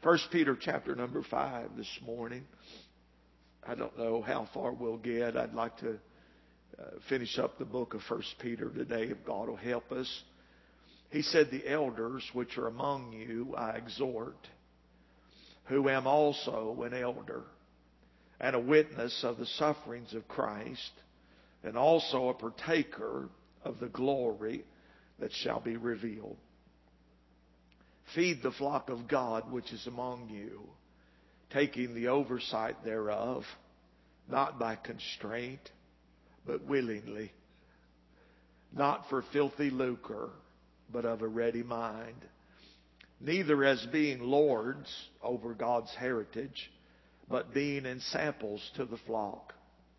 First Peter chapter number 5 this morning. I don't know how far we'll get. I'd like to finish up the book of First Peter today if God will help us. He said, the elders which are among you I exhort, who am also an elder, and a witness of the sufferings of Christ, and also a partaker of the glory that shall be revealed. Feed the flock of God which is among you, taking the oversight thereof, not by constraint, but willingly, not for filthy lucre, but of a ready mind, neither as being lords over God's heritage, but being ensamples to the flock.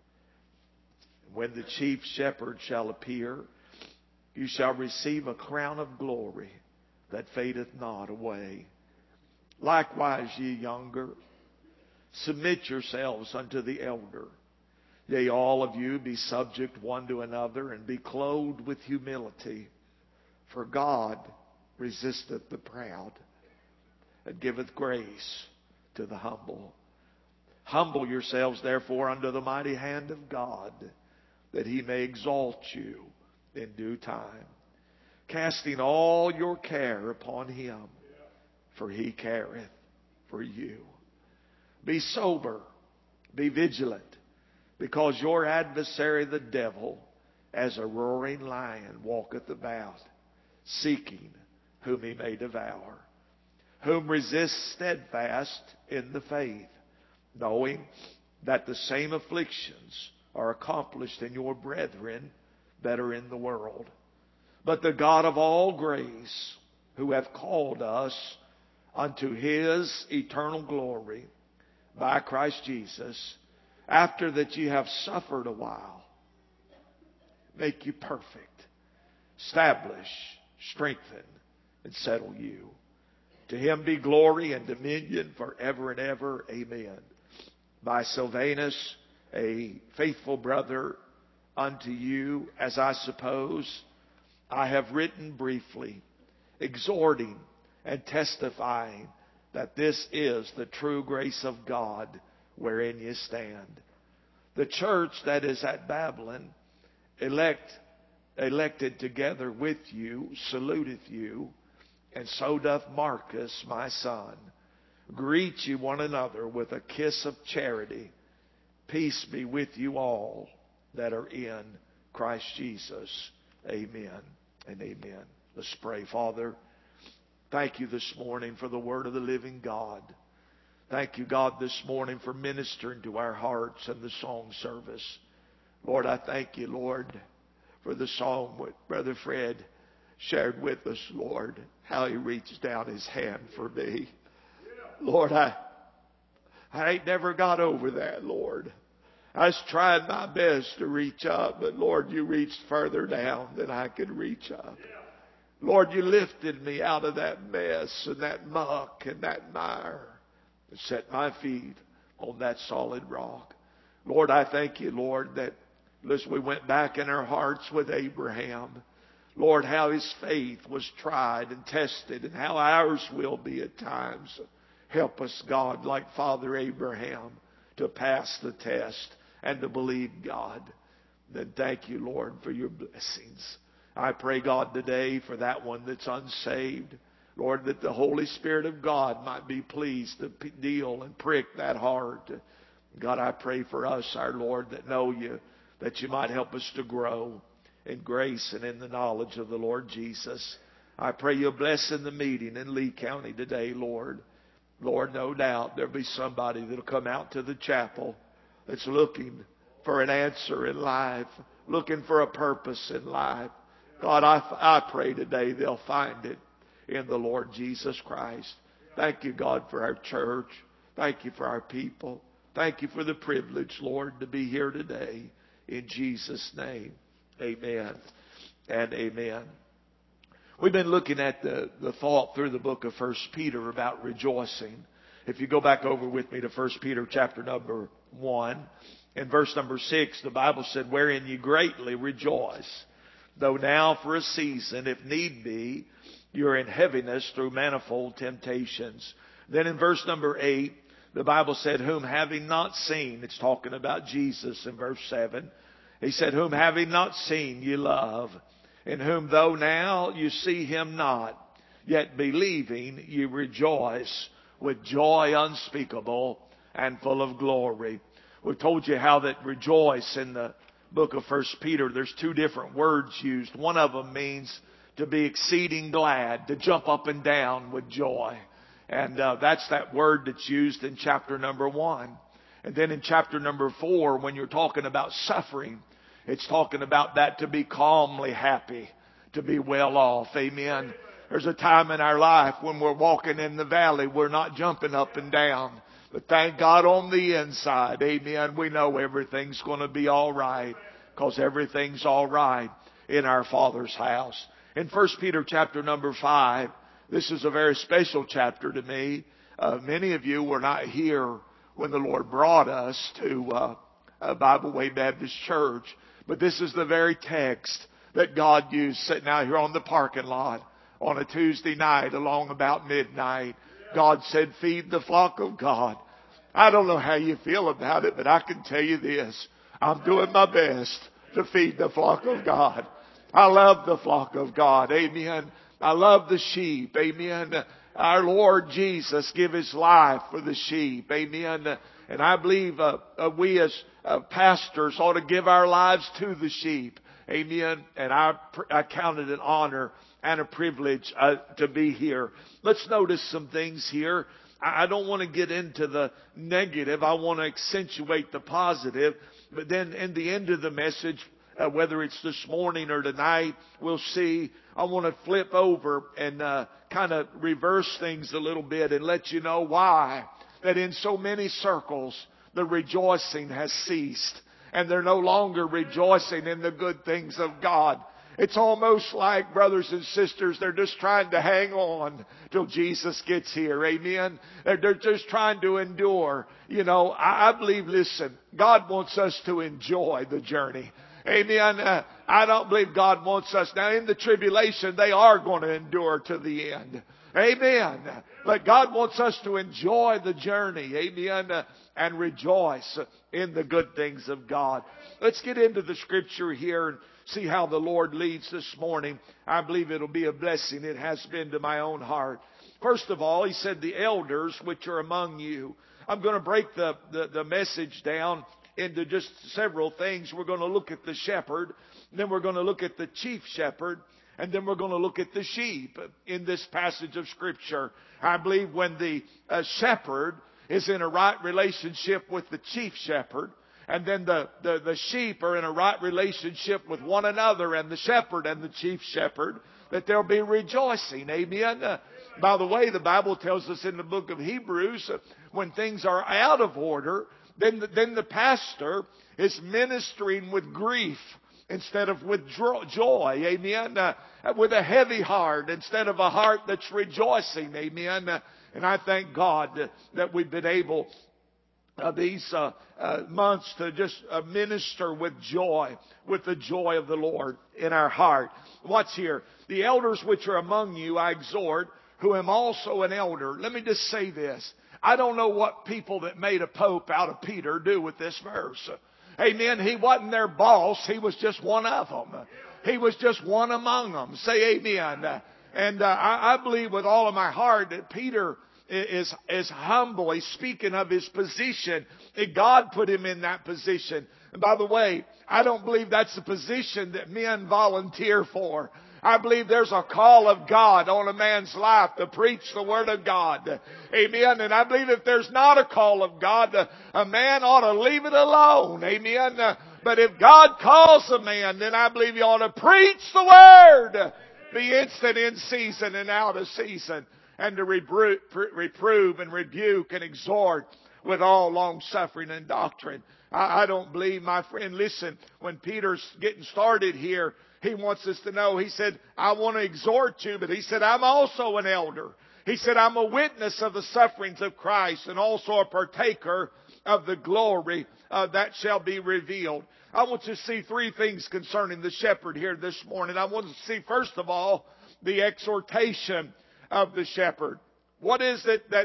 When the chief shepherd shall appear, you shall receive a crown of glory that fadeth not away. Likewise, ye younger, submit yourselves unto the elder. Yea, all of you be subject one to another, and be clothed with humility. For God resisteth the proud, and giveth grace to the humble. Humble yourselves, therefore, under the mighty hand of God, that He may exalt you in due time, casting all your care upon Him, for He careth for you. Be sober, be vigilant, because your adversary the devil, as a roaring lion, walketh about, seeking whom he may devour. Whom resist steadfast in the faith, knowing that the same afflictions are accomplished in your brethren that are in the world. But the God of all grace, who hath called us unto His eternal glory by Christ Jesus, after that ye have suffered a while, make you perfect, establish, strengthen, and settle you. To Him be glory and dominion forever and ever. Amen. By Silvanus, a faithful brother unto you, as I suppose, I have written briefly, exhorting and testifying that this is the true grace of God wherein ye stand. The church that is at Babylon, elected together with you, saluteth you, and so doth Marcus, my son. Greet ye one another with a kiss of charity. Peace be with you all that are in Christ Jesus. Amen and amen. Let's pray. Father, thank you this morning for the word of the living God. Thank you, God, this morning for ministering to our hearts and the song service. Lord, I thank you, Lord, for the song what Brother Fred shared with us, Lord, how he reached down his hand for me. Lord, I ain't never got over that, Lord. I was trying my best to reach up, but Lord, you reached further down than I could reach up. Lord, you lifted me out of that mess and that muck and that mire and set my feet on that solid rock. Lord, I thank you, Lord, that as we went back in our hearts with Abraham, Lord, how his faith was tried and tested, and how ours will be at times. Help us, God, like Father Abraham, to pass the test and to believe God. Then thank you, Lord, for your blessings. I pray, God, today for that one that's unsaved, Lord, that the Holy Spirit of God might be pleased to deal and prick that heart. God, I pray for us, our Lord, that know you, that you might help us to grow in grace and in the knowledge of the Lord Jesus. I pray you'll bless in the meeting in Lee County today, Lord. Lord, no doubt there'll be somebody that'll come out to the chapel that's looking for an answer in life, looking for a purpose in life. God, I pray today they'll find it in the Lord Jesus Christ. Thank you, God, for our church. Thank you for our people. Thank you for the privilege, Lord, to be here today. In Jesus' name, amen and amen. We've been looking at the thought through the book of 1 Peter about rejoicing. If you go back over with me to 1 Peter chapter number 1, in verse number 6, the Bible said, wherein ye greatly rejoice, though now for a season, if need be, you're in heaviness through manifold temptations. Then in verse number 8, the Bible said, whom having not seen, it's talking about Jesus in verse 7. He said, whom having not seen ye love, in whom though now you see him not, yet believing ye rejoice with joy unspeakable and full of glory. We've told you how that rejoice in the book of 1 Peter, there's two different words used. One of them means to be exceeding glad, to jump up and down with joy. And that's that word that's used in chapter number 1. And then in chapter number 4, when you're talking about suffering, it's talking about that to be calmly happy, to be well off. Amen. There's a time in our life when we're walking in the valley, we're not jumping up and down. But thank God on the inside, amen, we know everything's going to be all right, because everything's all right in our Father's house. In 1 Peter chapter number 5, this is a very special chapter to me. Many of you were not here when the Lord brought us to Bible Way Baptist Church. But this is the very text that God used sitting out here on the parking lot on a Tuesday night along about midnight. God said, feed the flock of God. I don't know how you feel about it, but I can tell you this. I'm doing my best to feed the flock of God. I love the flock of God. Amen. I love the sheep. Amen. Our Lord Jesus gave His life for the sheep. Amen. And I believe we as pastors ought to give our lives to the sheep. Amen. And I count it an honor and a privilege to be here. Let's notice some things here. I don't want to get into the negative. I want to accentuate the positive. But then in the end of the message, whether it's this morning or tonight, we'll see. I want to flip over and kind of reverse things a little bit and let you know why that in so many circles the rejoicing has ceased. And they're no longer rejoicing in the good things of God. It's almost like, brothers and sisters, they're just trying to hang on till Jesus gets here. Amen. They're just trying to endure. You know, I believe, listen, God wants us to enjoy the journey. Amen. I don't believe God wants us. Now, in the tribulation, they are going to endure to the end. Amen. But God wants us to enjoy the journey. Amen. And rejoice in the good things of God. Let's get into the scripture here and see how the Lord leads this morning. I believe it'll be a blessing. It has been to my own heart. First of all, He said, the elders which are among you. I'm going to break the message down into just several things. We're going to look at the shepherd, then we're going to look at the chief shepherd, and then we're going to look at the sheep in this passage of Scripture. I believe when the shepherd is in a right relationship with the chief shepherd, and then the sheep are in a right relationship with one another and the shepherd and the chief shepherd, that there'll be rejoicing. Amen. By the way, the Bible tells us in the book of Hebrews, when things are out of order, then the pastor is ministering with grief instead of with joy. Amen. With a heavy heart instead of a heart that's rejoicing. Amen. And I thank God that we've been able these months to just minister with joy, with the joy of the Lord in our heart. Watch here. The elders which are among you I exhort, who am also an elder. Let me just say this. I don't know what people that made a pope out of Peter do with this verse. Amen. He wasn't their boss. He was just one of them. He was just one among them. Say amen. And I believe with all of my heart that Peter is humble. He's speaking of his position. God put him in that position. And by the way, I don't believe that's the position that men volunteer for. I believe there's a call of God on a man's life to preach the Word of God. Amen. And I believe if there's not a call of God, a man ought to leave it alone. Amen. But if God calls a man, then I believe he ought to preach the Word. Be instant in season and out of season. And to reprove and rebuke and exhort with all long suffering and doctrine. I don't believe, my friend, listen, when Peter's getting started here, he wants us to know, he said, I want to exhort you, but he said, I'm also an elder. He said, I'm a witness of the sufferings of Christ and also a partaker of the glory that shall be revealed. I want you to see three things concerning the shepherd here this morning. I want to see, first of all, the exhortation of the shepherd. What is it that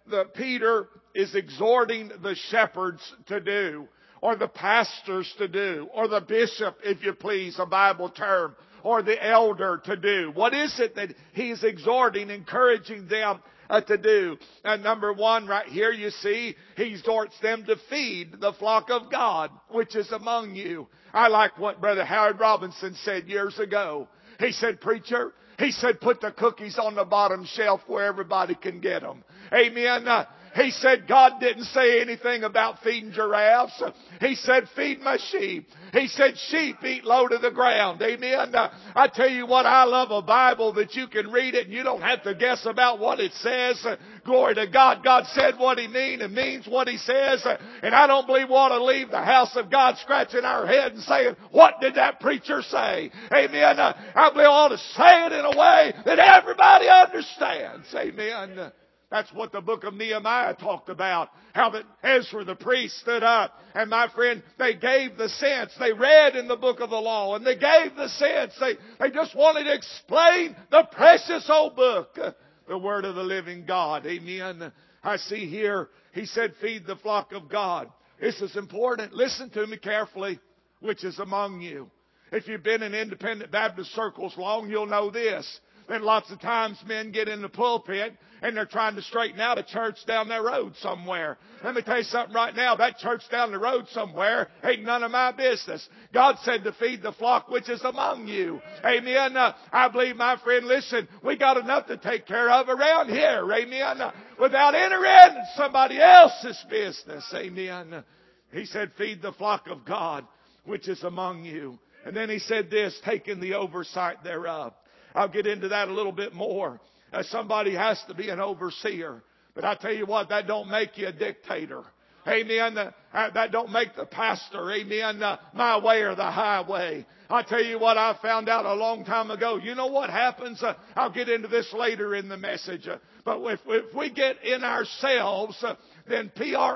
Peter is exhorting the shepherds to do, or the pastors to do, or the bishop, if you please, a Bible term, or the elder to do? What is it that he's exhorting, encouraging them to do? And number one, right here you see, he exhorts them to feed the flock of God, which is among you. I like what Brother Howard Robinson said years ago. He said, preacher, he said, put the cookies on the bottom shelf where everybody can get them. Amen. He said God didn't say anything about feeding giraffes. He said, feed my sheep. He said, sheep eat low to the ground. Amen. I tell you what, I love a Bible that you can read it and you don't have to guess about what it says. Glory to God. God said what He means and means what He says. And I don't believe we ought to leave the house of God scratching our head and saying, what did that preacher say? Amen. I believe we ought to say it in a way that everybody understands. Amen. That's what the book of Nehemiah talked about. How that Ezra the priest stood up. And my friend, they gave the sense. They read in the book of the law. And they gave the sense. They just wanted to explain the precious old book. The word of the living God. Amen. I see here, he said, feed the flock of God. This is important. Listen to me carefully. Which is among you. If you've been in independent Baptist circles long, you'll know this. Then lots of times men get in the pulpit and they're trying to straighten out a church down their road somewhere. Let me tell you something right now. That church down the road somewhere ain't none of my business. God said to feed the flock which is among you. Amen. I believe, my friend, listen, we got enough to take care of around here. Amen. Without entering in somebody else's business. Amen. He said, feed the flock of God which is among you. And then he said this, taking the oversight thereof. I'll get into that a little bit more. Somebody has to be an overseer. But I tell you what, that don't make you a dictator. Amen. That don't make the pastor, amen, my way or the highway. I tell you what I found out a long time ago. You know what happens? I'll get into this later in the message. But if we get in ourselves, then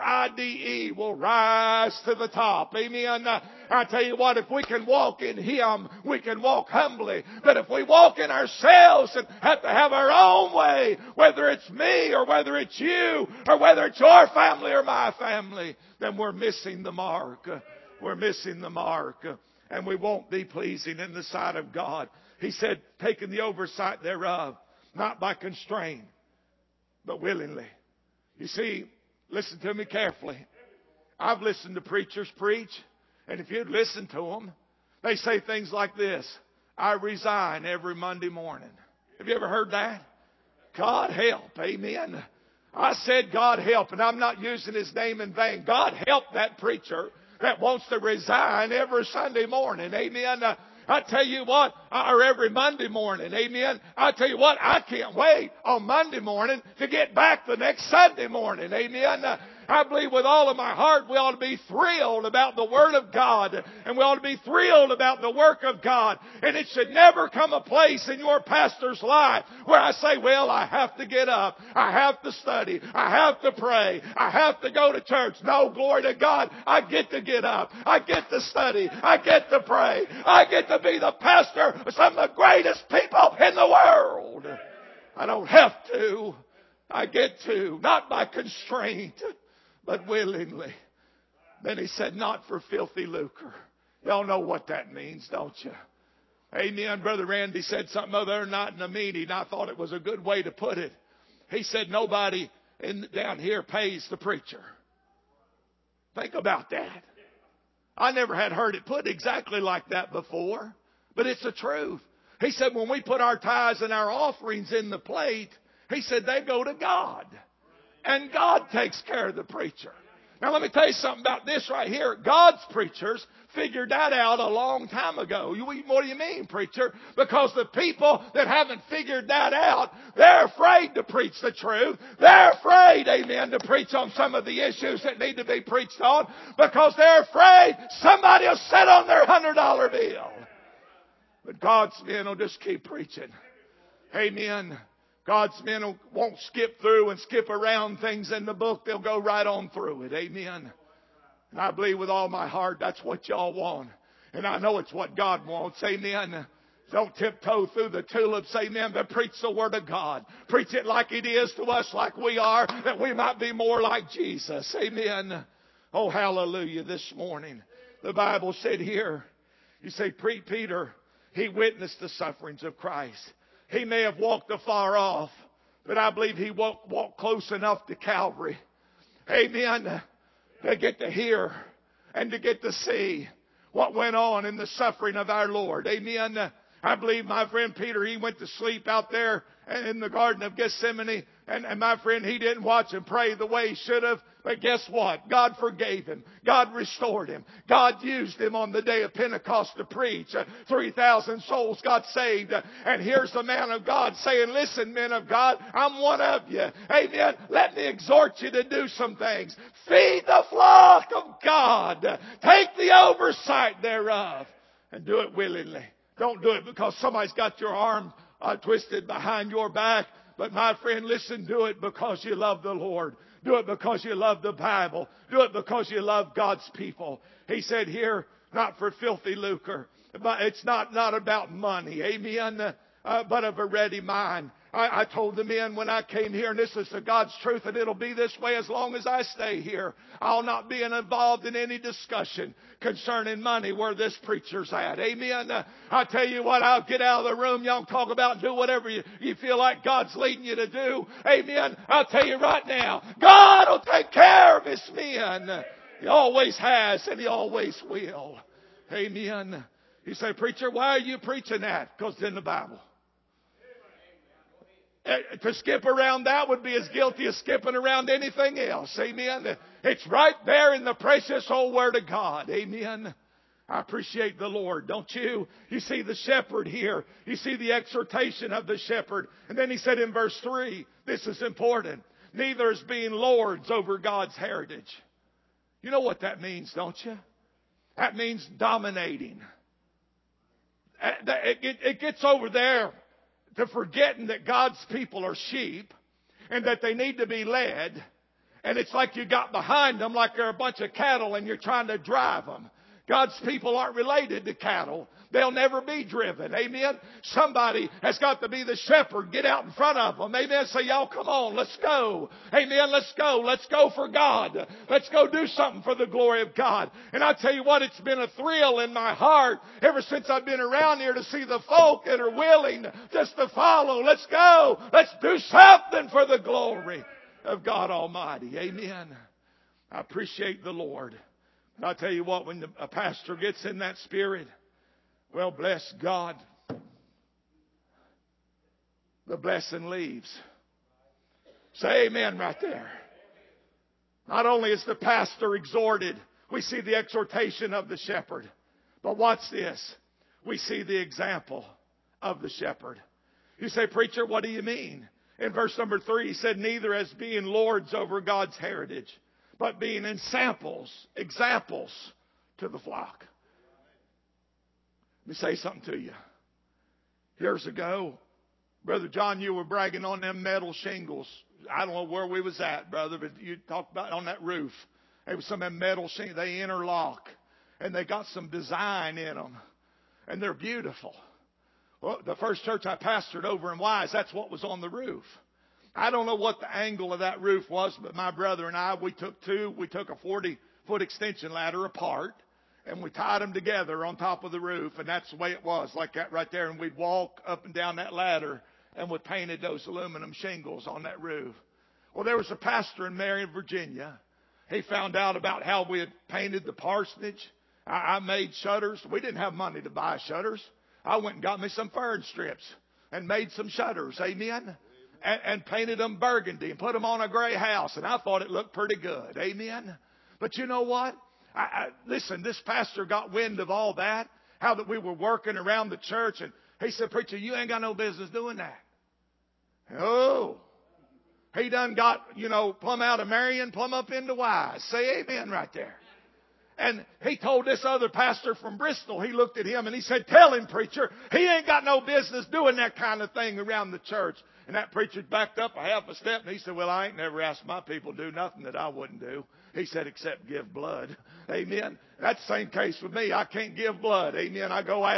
PRIDE will rise to the top. Amen. I tell you what, if we can walk in Him, we can walk humbly. But if we walk in ourselves and have to have our own way, whether it's me or whether it's you or whether it's your family or my family, then we're missing the mark. We're missing the mark. And we won't be pleasing in the sight of God. He said, taking the oversight thereof, not by constraint, but willingly. You see, listen to me carefully. I've listened to preachers preach, and if you'd listen to them, they say things like this: I resign every Monday morning. Have you ever heard that? God help. Amen. I said God help, and I'm not using His name in vain. God help that preacher that wants to resign every Sunday morning. Amen. I tell you what, or every Monday morning. Amen. I tell you what, I can't wait on Monday morning to get back the next Sunday morning. Amen. I believe with all of my heart we ought to be thrilled about the Word of God. And we ought to be thrilled about the work of God. And it should never come a place in your pastor's life where I say, well, I have to get up. I have to study. I have to pray. I have to go to church. No, glory to God. I get to get up. I get to study. I get to pray. I get to be the pastor of some of the greatest people in the world. I don't have to. I get to. Not by constraint, but willingly. Then he said, not for filthy lucre. Y'all know what that means, don't you? Amen. Brother Randy said something other night in a meeting. I thought it was a good way to put it. He said, nobody down here pays the preacher. Think about that. I never had heard it put exactly like that before, but it's the truth. He said, when we put our tithes and our offerings in the plate, he said, they go to God. And God takes care of the preacher. Now let me tell you something about this right here. God's preachers figured that out a long time ago. What do you mean, preacher? Because the people that haven't figured that out, they're afraid to preach the truth. They're afraid, amen, to preach on some of the issues that need to be preached on because they're afraid somebody will sit on their $100 bill. But God's men will just keep preaching. Amen. God's men won't skip through and skip around things in the book. They'll go right on through it. Amen. And I believe with all my heart that's what y'all want. And I know it's what God wants. Amen. Don't tiptoe through the tulips, amen, but preach the Word of God. Preach it like it is to us, like we are, that we might be more like Jesus. Amen. Oh, hallelujah, this morning. The Bible said here, you say, Peter, he witnessed the sufferings of Christ. He may have walked afar off, but I believe he walked close enough to Calvary. Amen. To get to hear and to get to see what went on in the suffering of our Lord. Amen. I believe my friend Peter, he went to sleep out there in the Garden of Gethsemane. And my friend, he didn't watch and pray the way he should have. But guess what? God forgave him. God restored him. God used him on the day of Pentecost to preach. 3,000 souls got saved. And here's the man of God saying, listen, men of God, I'm one of you. Amen. Let me exhort you to do some things. Feed the flock of God. Take the oversight thereof. And do it willingly. Don't do it because somebody's got your arm twisted behind your back. But my friend, listen, do it because you love the Lord. Do it because you love the Bible. Do it because you love God's people. He said here, not for filthy lucre. But it's not about money. Amen. But of a ready mind. I told the men when I came here, and this is the God's truth, and it'll be this way as long as I stay here. I'll not be involved in any discussion concerning money where this preacher's at. Amen. I tell you what, I'll get out of the room. Y'all talk about and do whatever you feel like God's leading you to do. Amen. I'll tell you right now, God will take care of His men. He always has, and He always will. Amen. You say, preacher, why are you preaching that? Because it's in the Bible. To skip around that would be as guilty as skipping around anything else. Amen. It's right there in the precious old Word of God. Amen. I appreciate the Lord, don't you? You see the shepherd here. You see the exhortation of the shepherd. And then he said in verse 3, this is important. Neither is being lords over God's heritage. You know what that means, don't you? That means dominating. It gets over there to forgetting that God's people are sheep and that they need to be led. And it's like you got behind them like they're a bunch of cattle and you're trying to drive them. God's people aren't related to cattle. They'll never be driven. Amen. Somebody has got to be the shepherd. Get out in front of them. Amen. Say, y'all come on. Let's go. Amen. Let's go. Let's go for God. Let's go do something for the glory of God. And I tell you what, it's been a thrill in my heart ever since I've been around here to see the folk that are willing just to follow. Let's go. Let's do something for the glory of God Almighty. Amen. I appreciate the Lord. And I tell you what, when a pastor gets in that spirit, well, bless God, the blessing leaves. Say amen right there. Not only is the pastor exhorted, we see the exhortation of the shepherd. But watch this. We see the example of the shepherd. You say, preacher, what do you mean? In verse number 3, he said, neither as being lords over God's heritage, but being examples to the flock. Let me say something to you. Years ago, Brother John, you were bragging on them metal shingles. I don't know where we was at, brother, but you talked about on that roof. There was some of them metal shingles. They interlock, and they got some design in them, and they're beautiful. Well, the first church I pastored over in Wise, that's what was on the roof. I don't know what the angle of that roof was, but my brother and I, we took a 40-foot extension ladder apart, and we tied them together on top of the roof, and that's the way it was, like that right there. And we'd walk up and down that ladder, and we painted those aluminum shingles on that roof. Well, there was a pastor in Marion, Virginia. He found out about how we had painted the parsonage. I made shutters. We didn't have money to buy shutters. I went and got me some fern strips and made some shutters. Amen. And painted them burgundy and put them on a gray house. And I thought it looked pretty good. Amen. But you know what? Listen, this pastor got wind of all that. How that we were working around the church. And he said, preacher, you ain't got no business doing that. Oh. He done got, plumb out of Marion, plumb up into Wise. Say amen right there. And he told this other pastor from Bristol, he looked at him and he said, tell him, preacher, he ain't got no business doing that kind of thing around the church. And that preacher backed up a half a step and he said, well, I ain't never asked my people to do nothing that I wouldn't do. He said, except give blood. Amen. That's the same case with me. I can't give blood. Amen. I go out.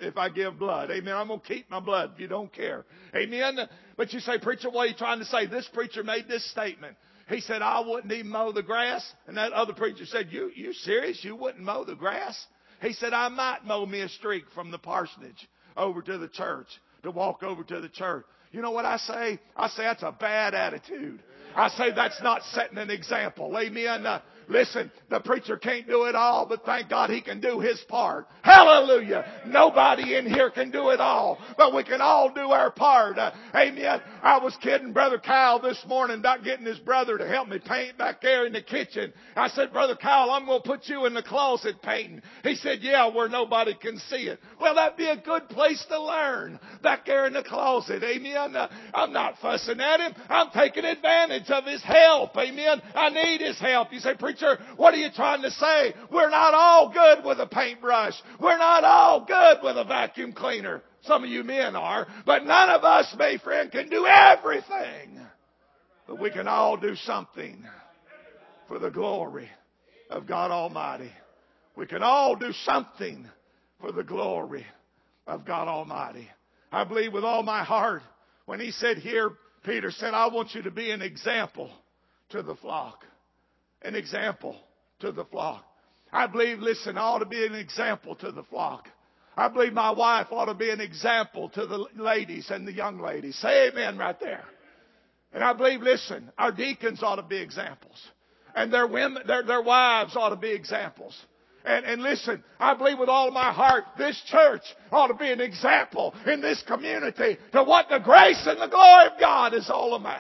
if I give blood. Amen. I'm going to keep my blood if you don't care. Amen. But you say, preacher, what are you trying to say? This preacher made this statement. He said, I wouldn't even mow the grass. And that other preacher said, you serious? You wouldn't mow the grass? He said, I might mow me a streak from the parsonage over to the church, to walk over to the church. You know what I say? I say that's a bad attitude. I say that's not setting an example. Amen. Listen, the preacher can't do it all, but thank God he can do his part. Hallelujah. Nobody in here can do it all, but we can all do our part. Amen. I was kidding Brother Kyle this morning about getting his brother to help me paint back there in the kitchen. I said, Brother Kyle, I'm going to put you in the closet painting. He said, yeah, where nobody can see it. Well, that'd be a good place to learn, back there in the closet. Amen. I'm not fussing at him. I'm taking advantage of his help. Amen. I need his help. You say, preacher, what are you trying to say? We're not all good with a paintbrush. We're not all good with a vacuum cleaner. Some of you men are. But none of us, my friend, can do everything. But we can all do something for the glory of God Almighty. We can all do something for the glory of God Almighty. I believe with all my heart, when he said here, Peter said, I want you to be an example to the flock. An example to the flock. I believe, listen, I ought to be an example to the flock. I believe my wife ought to be an example to the ladies and the young ladies. Say amen right there. And I believe, listen, our deacons ought to be examples. And their women, their wives ought to be examples. And listen, I believe with all of my heart, this church ought to be an example in this community to what the grace and the glory of God is all about.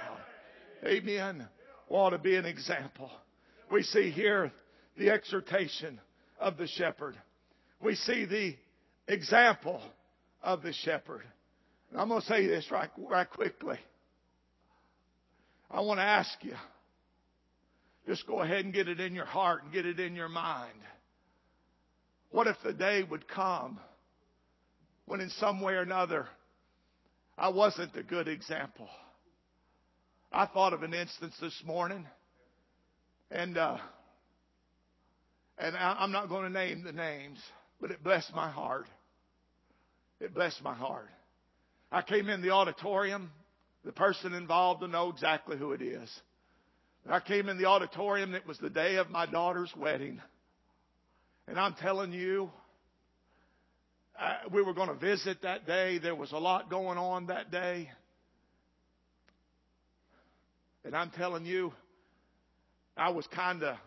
Amen. We ought to be an example. We see here the exhortation of the shepherd. We see the example of the shepherd. And I'm going to say this right quickly. I want to ask you, just go ahead and get it in your heart and get it in your mind. What if the day would come when in some way or another I wasn't a good example? I thought of an instance this morning, and I'm not going to name the names, but it blessed my heart. It blessed my heart. I came in the auditorium. The person involved will know exactly who it is. I came in the auditorium. It was the day of my daughter's wedding. And I'm telling you, we were going to visit that day. There was a lot going on that day. And I'm telling you, I was kind of,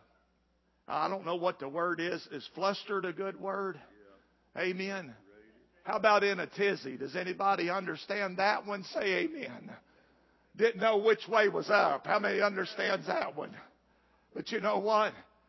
I don't know what the word is. Is flustered a good word? Yeah. Amen. How about in a tizzy? Does anybody understand that one? Say amen. Didn't know which way was up. How many understands that one? But you know what?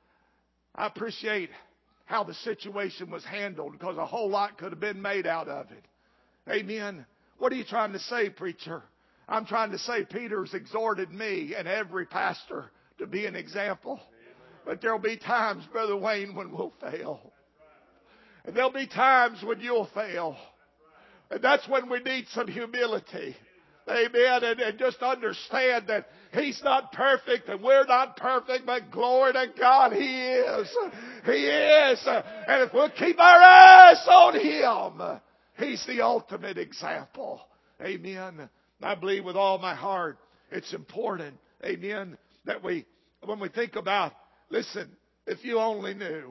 I appreciate how the situation was handled, because a whole lot could have been made out of it. Amen. What are you trying to say, preacher? I'm trying to say Peter's exhorted me and every pastor to be an example. But there'll be times, Brother Wayne, when we'll fail. And there'll be times when you'll fail. And that's when we need some humility. Amen. And just understand that He's not perfect and we're not perfect, but glory to God, He is. He is. And if we'll keep our eyes on Him, He's the ultimate example. Amen. I believe with all my heart it's important, amen, that when we think about, listen, if you only knew.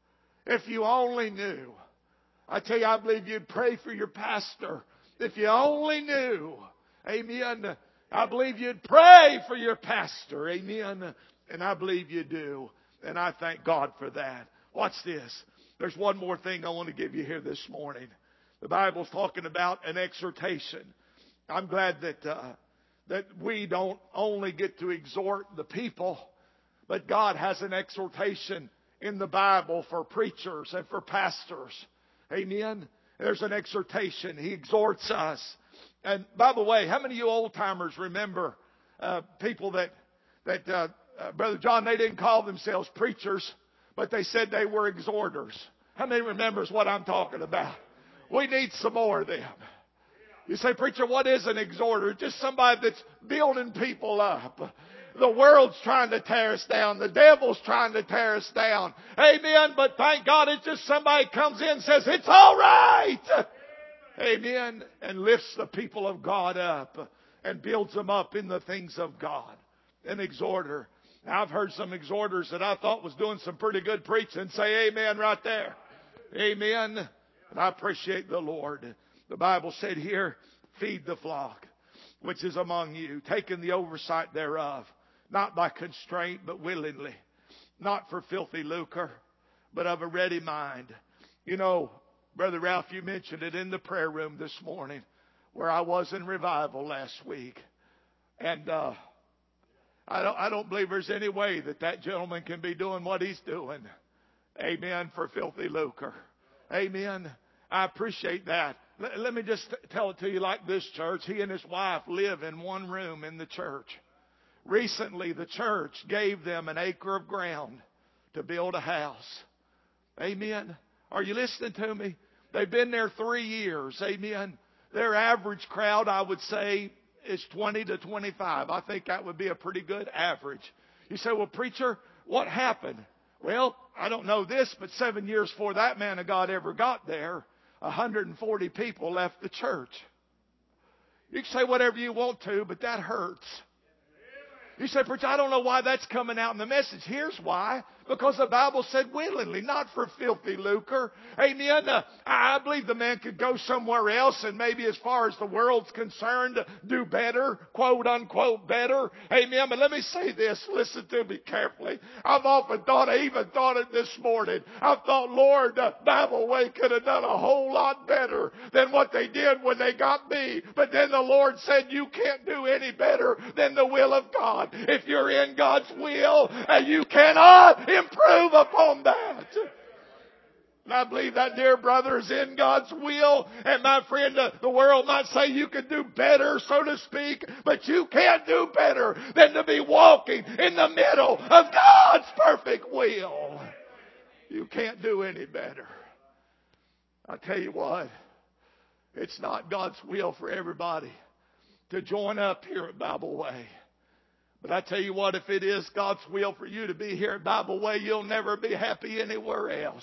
If you only knew. I tell you, I believe you'd pray for your pastor. If you only knew. Amen. I believe you'd pray for your pastor. Amen. And I believe you do. And I thank God for that. Watch this. There's one more thing I want to give you here this morning. The Bible's talking about an exhortation. I'm glad that we don't only get to exhort the people, but God has an exhortation in the Bible for preachers and for pastors. Amen. There's an exhortation. He exhorts us. And by the way, how many of you old timers remember people that Brother John, they didn't call themselves preachers, but they said they were exhorters? How many remembers what I'm talking about? We need some more of them. You say, preacher, what is an exhorter? Just somebody that's building people up. The world's trying to tear us down. The devil's trying to tear us down. Amen. But thank God it's just somebody comes in and says, it's all right. Amen. And lifts the people of God up and builds them up in the things of God. An exhorter. Now, I've heard some exhorters that I thought was doing some pretty good preaching say amen right there. Amen. And I appreciate the Lord. The Bible said here, feed the flock which is among you, taking the oversight thereof, not by constraint, but willingly, not for filthy lucre, but of a ready mind. You know, Brother Ralph, you mentioned it in the prayer room this morning, where I was in revival last week. And I don't believe there's any way that gentleman can be doing what he's doing. Amen. For filthy lucre. Amen. I appreciate that. Let me just tell it to you like this, church. He and his wife live in one room in the church. Recently, the church gave them an acre of ground to build a house. Amen. Are you listening to me? They've been there 3 years. Amen. Their average crowd, I would say, is 20 to 25. I think that would be a pretty good average. You say, well, preacher, what happened? Well, I don't know this, but 7 years before that man of God ever got there, 140 people left the church. You can say whatever you want to, but that hurts. You say, preacher, I don't know why that's coming out in the message. Here's why. Because the Bible said willingly, not for filthy lucre. Amen. I believe the man could go somewhere else and maybe as far as the world's concerned, do better, quote unquote better. Amen. But let me say this. Listen to me carefully. I've often thought, I even thought it this morning. I've thought, Lord, Bible Way could have done a whole lot better than what they did when they got me. But then the Lord said, you can't do any better than the will of God. If you're in God's will, you cannot improve upon that. And I believe that, dear brother, is in God's will. And my friend, the world might say you can do better, so to speak, but you can't do better than to be walking in the middle of God's perfect will. You can't do any better. I tell you what, it's not God's will for everybody to join up here at Bible Way. But I tell you what, if it is God's will for you to be here at Bible Way, you'll never be happy anywhere else.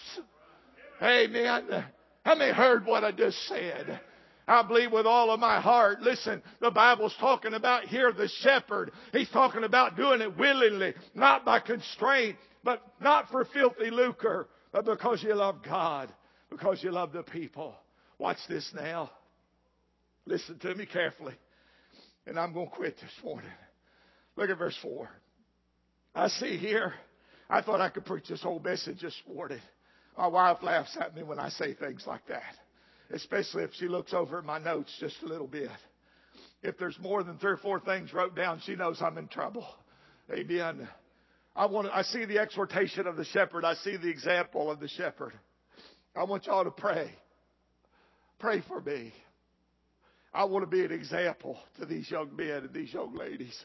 Amen. How many heard what I just said? I believe with all of my heart. Listen, the Bible's talking about here the shepherd. He's talking about doing it willingly, not by constraint, but not for filthy lucre, but because you love God, because you love the people. Watch this now. Listen to me carefully. And I'm going to quit this morning. Look at verse 4. I see here, I thought I could preach this whole message this morning. My wife laughs at me when I say things like that, especially if she looks over at my notes just a little bit. If there's more than 3 or 4 things wrote down, she knows I'm in trouble. Amen. I see the exhortation of the shepherd. I see the example of the shepherd. I want y'all to pray. Pray for me. I want to be an example to these young men and these young ladies.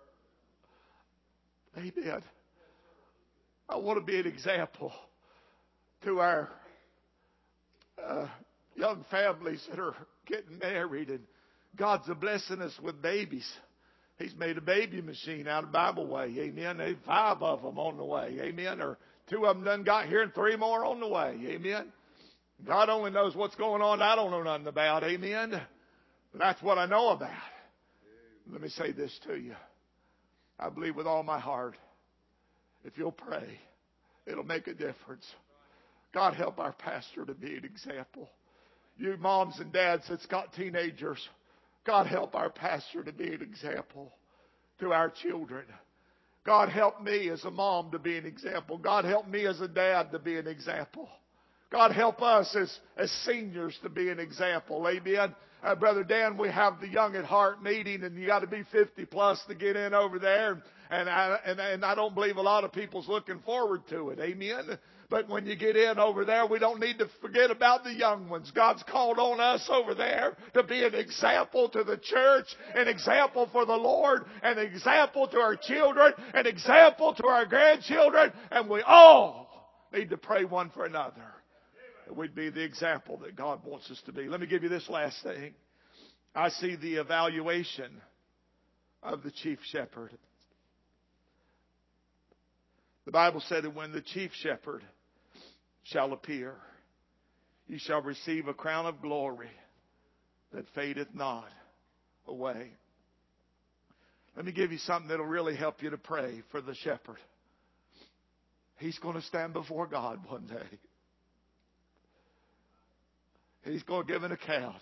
Amen. I want to be an example to our young families that are getting married, and God's a blessing us with babies. He's made a baby machine out of Bible Way. Amen. There's 5 of them on the way. Amen. Or 2 of them done got here and 3 more on the way. Amen. God only knows what's going on. I don't know nothing about. Amen. That's what I know about. Let me say this to you. I believe with all my heart, if you'll pray, it'll make a difference. God help our pastor to be an example. You moms and dads that's got teenagers, God help our pastor to be an example to our children. God help me as a mom to be an example. God help me as a dad to be an example. God help us as seniors to be an example. Amen. Brother Dan, we have the Young at Heart meeting, and you got to be 50 plus to get in over there. And I don't believe a lot of people's looking forward to it. Amen. But when you get in over there, we don't need to forget about the young ones. God's called on us over there to be an example to the church, an example for the Lord, an example to our children, an example to our grandchildren. And we all need to pray one for another. We'd be the example that God wants us to be. Let me give you this last thing. I see the evaluation of the chief shepherd. The Bible said that when the chief shepherd shall appear, he shall receive a crown of glory that fadeth not away. Let me give you something that'll really help you to pray for the shepherd. He's going to stand before God one day. He's going to give an account.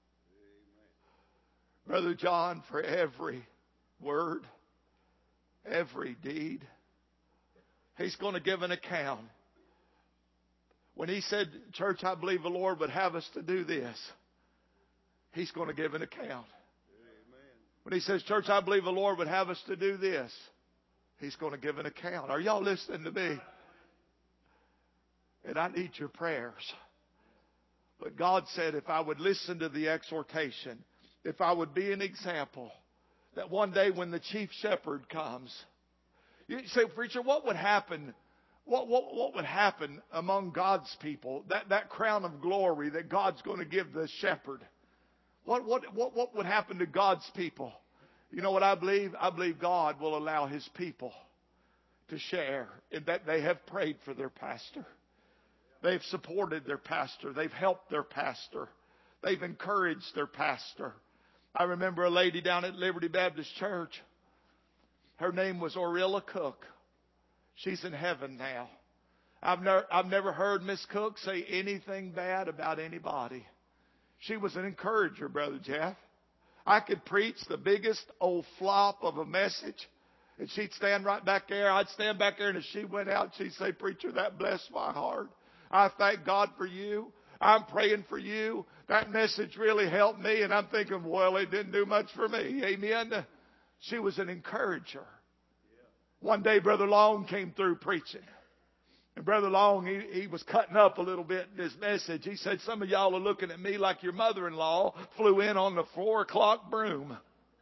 Brother John, for every word, every deed, He's going to give an account. When He said, church, I believe the Lord would have us to do this, He's going to give an account. When He says, church, I believe the Lord would have us to do this, He's going to give an account. Are y'all listening to me? And I need your prayers. But God said if I would listen to the exhortation, if I would be an example, that one day when the chief shepherd comes, you say, preacher, what would happen? What would happen among God's people? That crown of glory that God's going to give the shepherd. What would happen to God's people? You know what I believe? I believe God will allow His people to share in that they have prayed for their pastor. They've supported their pastor. They've helped their pastor. They've encouraged their pastor. I remember a lady down at Liberty Baptist Church. Her name was Orilla Cook. She's in heaven now. I've never heard Miss Cook say anything bad about anybody. She was an encourager, Brother Jeff. I could preach the biggest old flop of a message, and she'd stand right back there. I'd stand back there, and as she went out, she'd say, preacher, that blessed my heart. I thank God for you. I'm praying for you. That message really helped me. And I'm thinking, well, it didn't do much for me. Amen. She was an encourager. One day, Brother Long came through preaching. And Brother Long, he was cutting up a little bit in his message. He said, some of y'all are looking at me like your mother-in-law flew in on the 4 o'clock broom.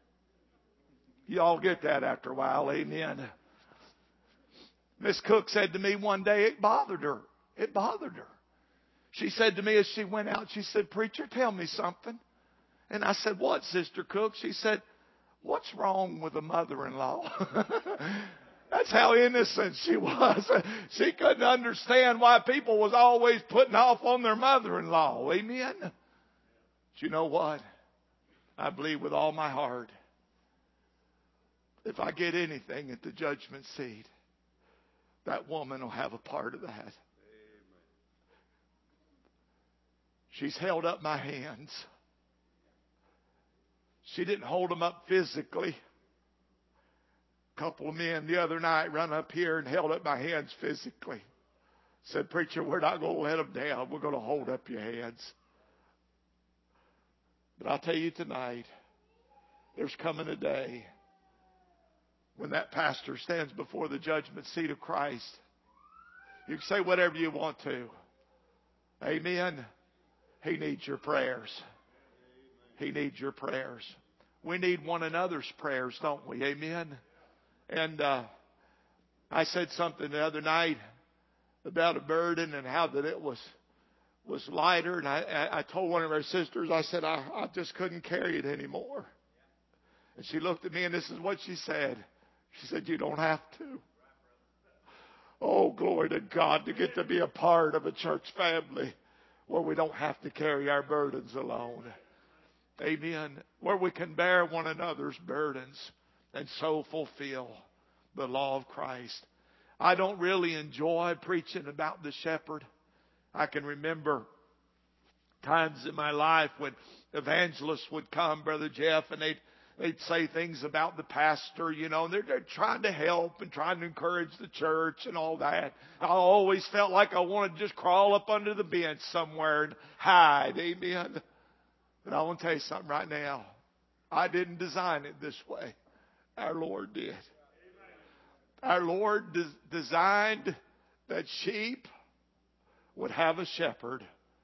Y'all get that after a while. Amen. Miss Cook said to me one day, it bothered her. It bothered her. She said to me as she went out, she said, preacher, tell me something. And I said, what, Sister Cook? She said, what's wrong with a mother-in-law? That's how innocent she was. She couldn't understand why people was always putting off on their mother-in-law. Amen? But you know what? I believe with all my heart, if I get anything at the judgment seat, that woman will have a part of that. She's held up my hands. She didn't hold them up physically. A couple of men the other night run up here and held up my hands physically. Said, preacher, we're not going to let them down. We're going to hold up your hands. But I'll tell you tonight, there's coming a day when that pastor stands before the judgment seat of Christ. You can say whatever you want to. Amen. He needs your prayers. He needs your prayers. We need one another's prayers, don't we? Amen. And I said something the other night about a burden and how that it was lighter. And I told one of our sisters, I said, I just couldn't carry it anymore. And she looked at me and this is what she said. She said, you don't have to. Oh, glory to God, to get to be a part of a church family where we don't have to carry our burdens alone. Amen. Where we can bear one another's burdens and so fulfill the law of Christ. I don't really enjoy preaching about the shepherd. I can remember times in my life when evangelists would come, Brother Jeff, and they'd say things about the pastor, you know, and they're trying to help and trying to encourage the church and all that. I always felt like I wanted to just crawl up under the bench somewhere and hide. Amen. But I want to tell you something right now. I didn't design it this way. Our Lord did. Our Lord designed that sheep would have a shepherd.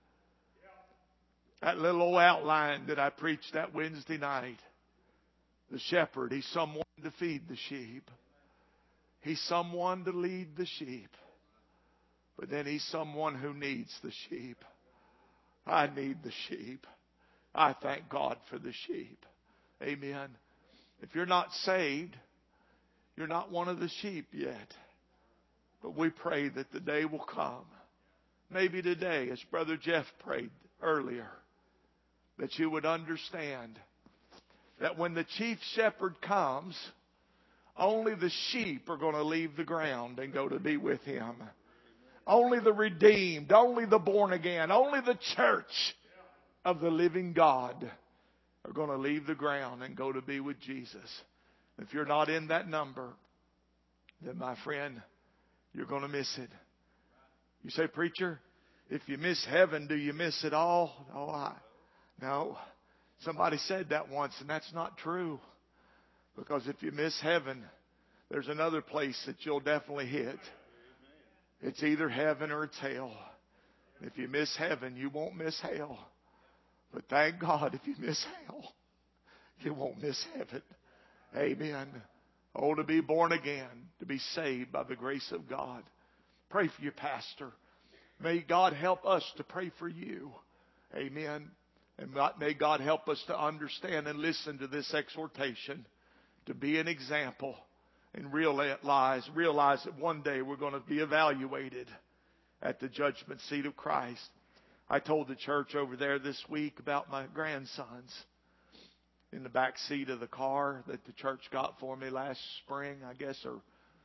That little old outline that I preached that Wednesday night. The shepherd, he's someone to feed the sheep. He's someone to lead the sheep. But then he's someone who needs the sheep. I need the sheep. I thank God for the sheep. Amen. If you're not saved, you're not one of the sheep yet. But we pray that the day will come. Maybe today, as Brother Jeff prayed earlier, that you would understand that when the chief shepherd comes, only the sheep are going to leave the ground and go to be with him. Only the redeemed, only the born again, only the church of the living God are going to leave the ground and go to be with Jesus. If you're not in that number, then my friend, you're going to miss it. You say, preacher, if you miss heaven, do you miss it all? No. Somebody said that once, and that's not true. Because if you miss heaven, there's another place that you'll definitely hit. It's either heaven or it's hell. If you miss heaven, you won't miss hell. But thank God if you miss hell, you won't miss heaven. Amen. Oh, to be born again, to be saved by the grace of God. Pray for your pastor. May God help us to pray for you. Amen. And may God help us to understand and listen to this exhortation, to be an example and realize that one day we're going to be evaluated at the judgment seat of Christ. I told the church over there this week about my grandsons in the back seat of the car that the church got for me last spring, I guess, or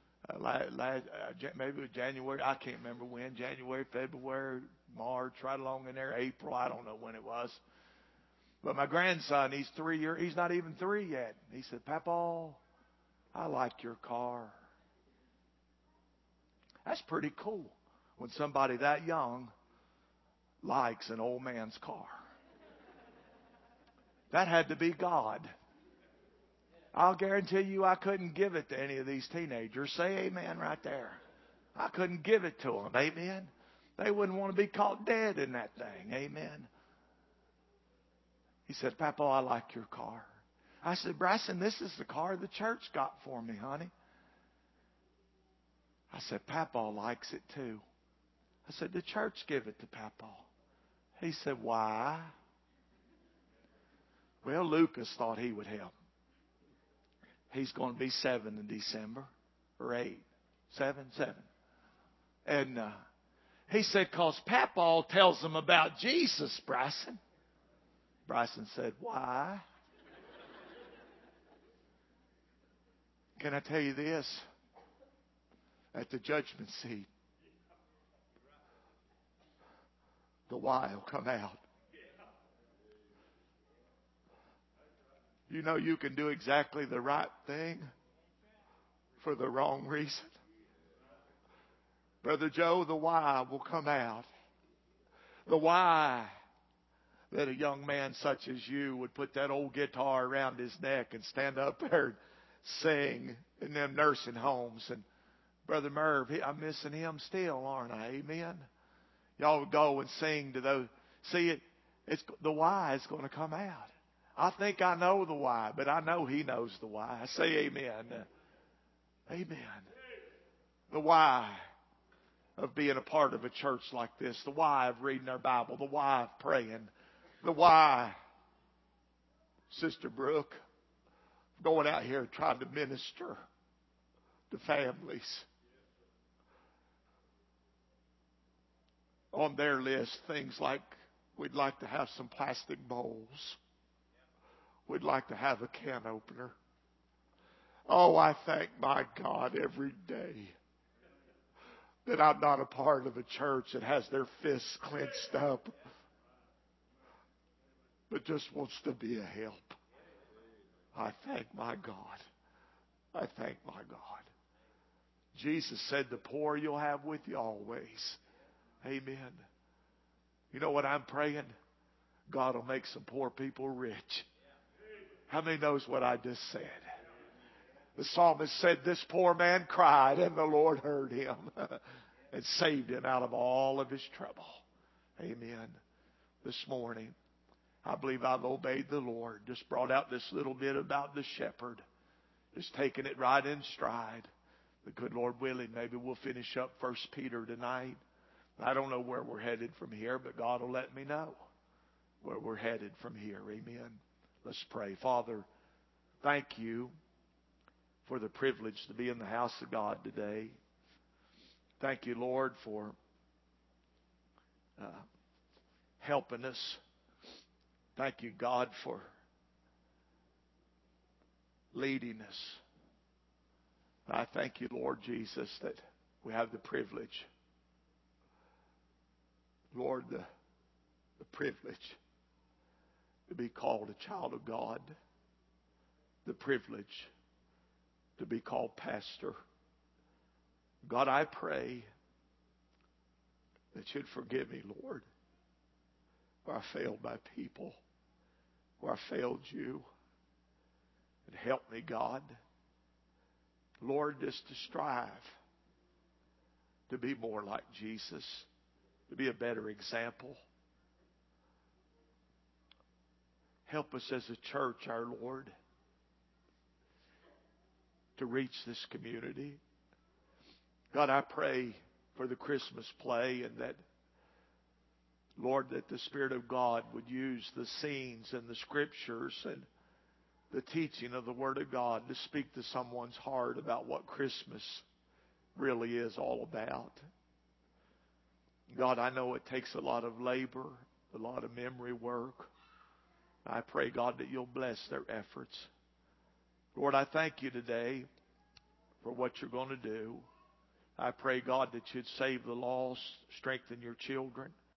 maybe it was January. I can't remember when. January, February, March, right along in there, April. I don't know when it was. But my grandson, he's not even 3 yet. He said, Papa, I like your car. That's pretty cool when somebody that young likes an old man's car. That had to be God. I'll guarantee you I couldn't give it to any of these teenagers. Say amen right there. I couldn't give it to them. Amen. They wouldn't want to be caught dead in that thing. Amen. He said, Papa, I like your car. I said, Bryson, this is the car the church got for me, honey. I said, Papa likes it too. I said, the church give it to Papa. He said, why? Well, Lucas thought he would help. He's going to be 7 in December, or 8. 7. And he said, because Papa tells them about Jesus, Bryson. Bryson said, why? Can I tell you this? At the judgment seat, the why will come out. You know you can do exactly the right thing for the wrong reason. Brother Joe, the why will come out. The why that a young man such as you would put that old guitar around his neck and stand up there and sing in them nursing homes. And Brother Merv, I'm missing him still, aren't I? Amen. Y'all would go and sing to those. See, it's the why is going to come out. I think I know the why, but I know he knows the why. Say amen. Amen. The why of being a part of a church like this. The why of reading our Bible. The why of praying. The why, Sister Brooke, going out here trying to minister to families. On their list, things like we'd like to have some plastic bowls. We'd like to have a can opener. Oh, I thank my God every day that I'm not a part of a church that has their fists clenched up, but just wants to be a help. I thank my God. I thank my God. Jesus said, the poor you'll have with you always. Amen. You know what I'm praying? God will make some poor people rich. How many knows what I just said? The psalmist said, this poor man cried and the Lord heard him and saved him out of all of his trouble. Amen. This morning, I believe I've obeyed the Lord. Just brought out this little bit about the shepherd. Just taking it right in stride. The good Lord willing, maybe we'll finish up 1 Peter tonight. I don't know where we're headed from here, but God will let me know where we're headed from here. Amen. Let's pray. Father, thank you for the privilege to be in the house of God today. Thank you, Lord, for helping us. Thank you, God, for leading us. I thank you, Lord Jesus, that we have the privilege, Lord, the privilege to be called a child of God, the privilege to be called pastor. God, I pray that you'd forgive me, Lord, where I failed my people, where I failed you. And help me, God, Lord, just to strive to be more like Jesus, to be a better example. Help us as a church, our Lord, to reach this community. God, I pray for the Christmas play, and that, Lord, that the Spirit of God would use the scenes and the scriptures and the teaching of the Word of God to speak to someone's heart about what Christmas really is all about. God, I know it takes a lot of labor, a lot of memory work. I pray, God, that you'll bless their efforts. Lord, I thank you today for what you're going to do. I pray, God, that you'd save the lost, strengthen your children.